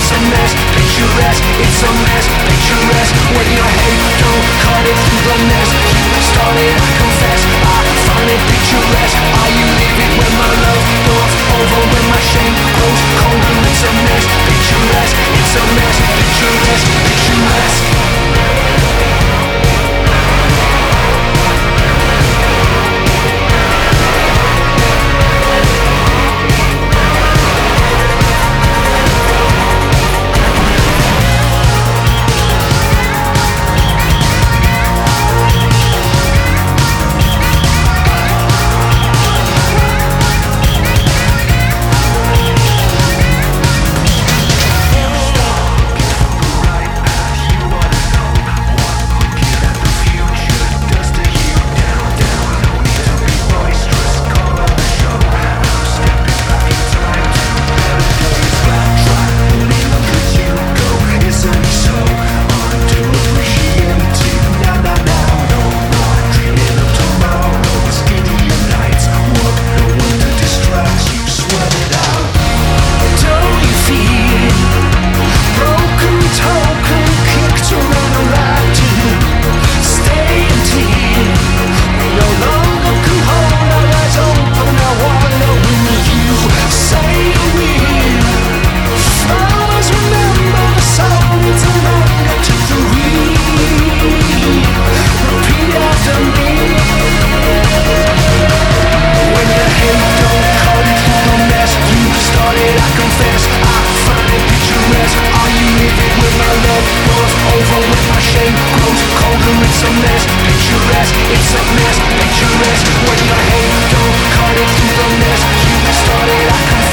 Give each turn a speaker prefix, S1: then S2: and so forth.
S1: it's a mess, picturesque, it's a mess, picturesque. When your hate don't cut it through the mess you started, I confess, I find it picturesque. Are you living when my love boils over, when my shame grows colder? It's a mess, picturesque, it's a mess, picturesque, picturesque. It's a mess, picturesque, it's a mess, picturesque. When your hate don't cut it through the mess you started, I confess.